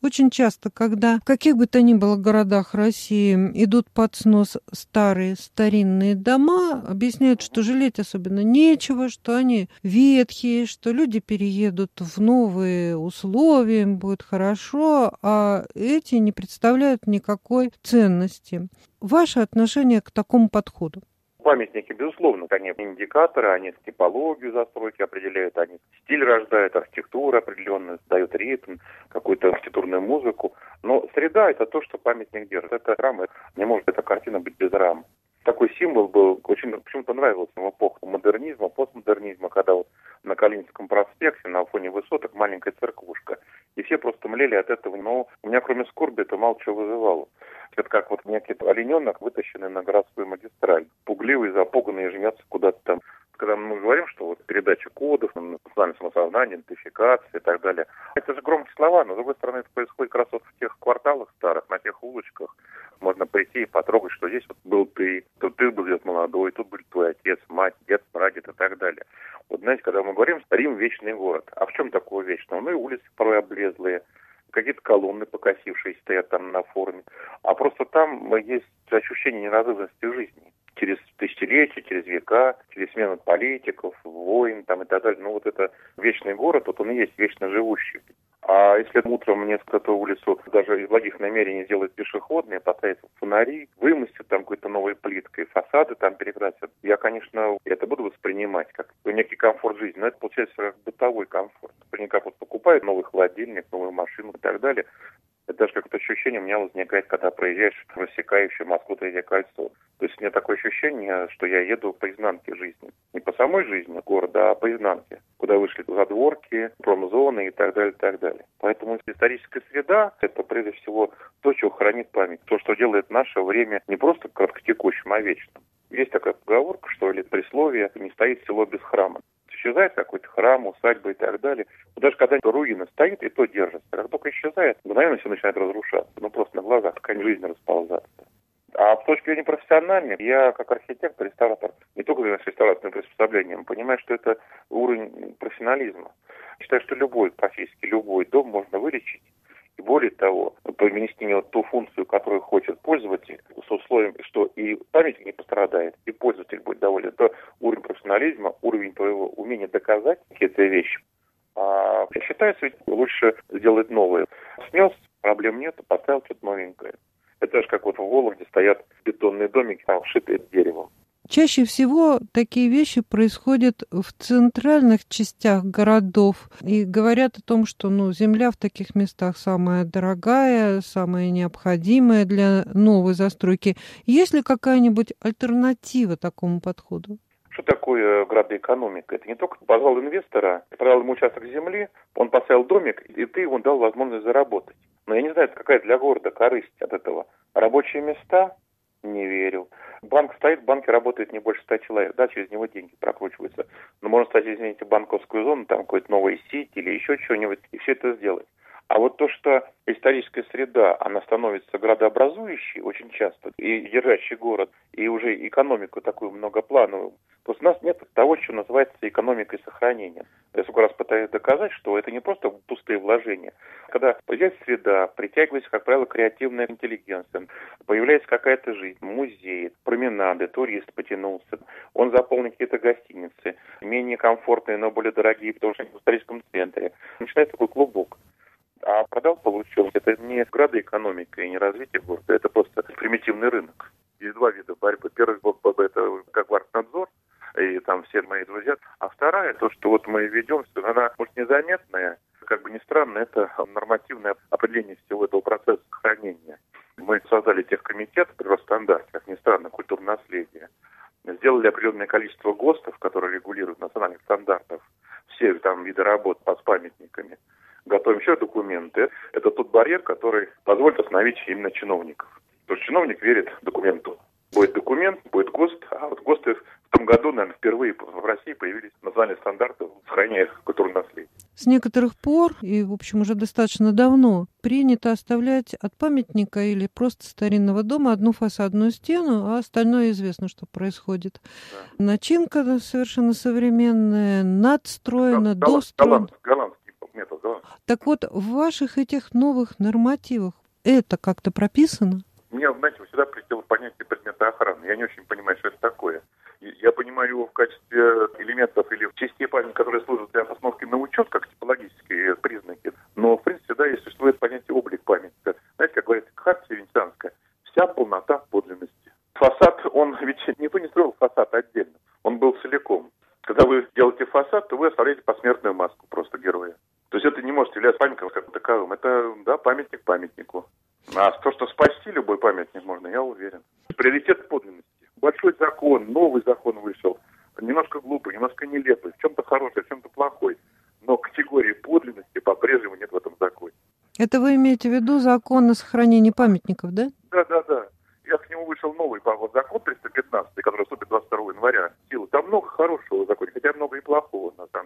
очень часто, когда в каких бы то ни было городах России идут под снос старые старинные дома, объясняют, что жалеть особенно нечего, что они ветхие, что люди переедут в новые условия, им будет хорошо, а эти не представляют никакой ценности. Ваше отношение к такому подходу? Памятники, безусловно, они индикаторы, они типологию застройки определяют, они стиль рождают, архитектуру определенную, дают ритм, какую-то архитектурную музыку. Но среда – это то, что памятник держит. Это рама, не может эта картина быть без рамы. Такой символ был, очень почему-то нравился в эпоху модернизма, постмодернизма, когда вот на Калининском проспекте на фоне высоток маленькая церквушка. И все просто млели от этого. Но у меня кроме скорби это мало чего вызывало. Это как вот некий олененок, вытащенный на городскую магистраль. Пугливый, запуганный, жмется куда-то там. Когда мы говорим, что вот передача кодов, национальное самосознание, идентификация и так далее. Это же громкие слова, но с другой стороны это происходит как раз вот в тех кварталах старых, на тех улочках. Можно прийти и потрогать, что здесь вот был ты, тут ты был где-то молодой, тут был твой отец, мать, дед, прадед и так далее. Вот знаете, когда мы говорим, Рим – вечный город. А в чем такого вечного? Ну и улицы порой облезлые, какие-то колонны покосившиеся стоят там на форме. А просто там есть ощущение неразрывности жизни. Через тысячелетия, через века, через смену политиков, войн там и так далее. Ну вот это вечный город, вот он и есть вечно живущий. А если утром мне эту улицу даже из благих намерений сделать пешеходной, поставить фонари, вымостят там какой-то новой плиткой, фасады там перекрасят, я, конечно, это буду воспринимать как некий комфорт жизни. Но это получается как бытовой комфорт. Наверняка вот покупают новый холодильник, новую машину и так далее. Это даже какое-то ощущение у меня возникает, когда проезжаешь рассекающую Москву Третье кольцо. То есть у меня такое ощущение, что я еду по изнанке жизни. Не по самой жизни города, а по изнанке. Куда вышли задворки, промзоны и так далее, и так далее. Поэтому историческая среда – это прежде всего то, что хранит память. То, что делает наше время не просто краткотекущим, а вечным. Есть такая поговорка, что или присловие «не стоит село без храма». Исчезает какой-то храм, усадьба и так далее. Но даже когда руина стоит, и то держится. Как только исчезает, мгновенно все начинает разрушаться. Ну, просто на глазах ткань жизни расползаться. А с точки зрения профессиональной, я как архитектор, реставратор, не только занимаюсь реставрационным приспособлением, понимаю, что это уровень профессионализма. Считаю, что любой, практически любой дом можно вылечить. И более того, принести в него ту функцию, которую хочет пользователь, с условием, что и памятник не пострадает, и пользователь будет доволен. Это уровень профессионализма, уровень твоего умения доказать какие-то вещи. А считается, ведь лучше сделать новое. Снес, проблем нет, поставил что-то новенькое. Это же как вот в Вологде стоят бетонные домики, там вшитые деревом. Чаще всего такие вещи происходят в центральных частях городов. И говорят о том, что земля в таких местах самая дорогая, самая необходимая для новой застройки. Есть ли какая-нибудь альтернатива такому подходу? Что такое градоэкономика? Это не только позвал инвестора, продал ему участок земли, он поставил домик, и ты ему дал возможность заработать. Но я не знаю, какая для города корысть от этого. Рабочие места? Не верю. Банк стоит, в банке работает не больше 100 человек, да, через него деньги прокручиваются. Но можно стать, извините, банковскую зону, там какой-то новый сеть или еще что-нибудь, и все это сделать. А вот то, что историческая среда, она становится градообразующей очень часто, и держащей город, и уже экономику такую многоплановую, то у нас нет того, что называется экономикой сохранения. Я сколько раз пытаюсь доказать, что это не просто пустые вложения. Когда появляется среда, притягивается, как правило, креативная интеллигенция, появляется какая-то жизнь, музеи, променады, турист потянулся, он заполнит какие-то гостиницы, менее комфортные, но более дорогие, потому что они в историческом центре. Начинается такой клубок. А продал, получил. Это не градоэкономика и не развитие города, это просто примитивный рынок. Есть два вида борьбы. Первый – это как Вартнадзор, и там все мои друзья. А вторая, то, что вот мы ведем, она, может, незаметная, как бы ни странно, это нормативное определение всего этого процесса сохранения. Мы создали техкомитет при Росстандарте, как ни странно, культурное наследие. Сделали определенное количество ГОСТов, которые регулируют национальных стандартов, все там виды работ с памятниками. Готовим еще документы. Это тот барьер, который позволит остановить именно чиновников. Потому что чиновник верит документу. Будет документ, будет ГОСТ. А вот ГОСТы в том году, наверное, впервые в России появились национальные стандарты, сохраняя культурное наследие. С некоторых пор, и, в общем, уже достаточно давно, принято оставлять от памятника или просто старинного дома одну фасадную стену, а остальное известно, что происходит. Да. Начинка совершенно современная, надстроена, достроена. Голландский был. метод. Да? Так вот, в ваших этих новых нормативах это как-то прописано? Мне, знаете, всегда прилетело понятие предмета охраны. Я не очень понимаю, что это такое. Я понимаю его в качестве элементов или частей памяти, которые служат для постановки на учет, как типологические признаки. Но, в принципе, да, и существует понятие облик памяти. Знаете, как говорится, хартия венецианская, вся полнота подлинности. Фасад, он ведь никто не строил фасад отдельно. Он был целиком. Когда вы делаете фасад, то вы оставляете посмертную маску просто героя. То есть это не может являться памятником как таковым. Это, да, памятник памятнику. А то, что спасти любой памятник можно, я уверен. Приоритет подлинности. Большой закон, новый закон вышел. Немножко глупый, немножко нелепый. В чем-то хороший, в чем-то плохой. Но категории подлинности по-прежнему нет в этом законе. Это вы имеете в виду закон о сохранении памятников, да? Да. Я к нему вышел новый закон 315, который вступит 22 января в силу. Там много хорошего в законе, хотя много и плохого на самом деле.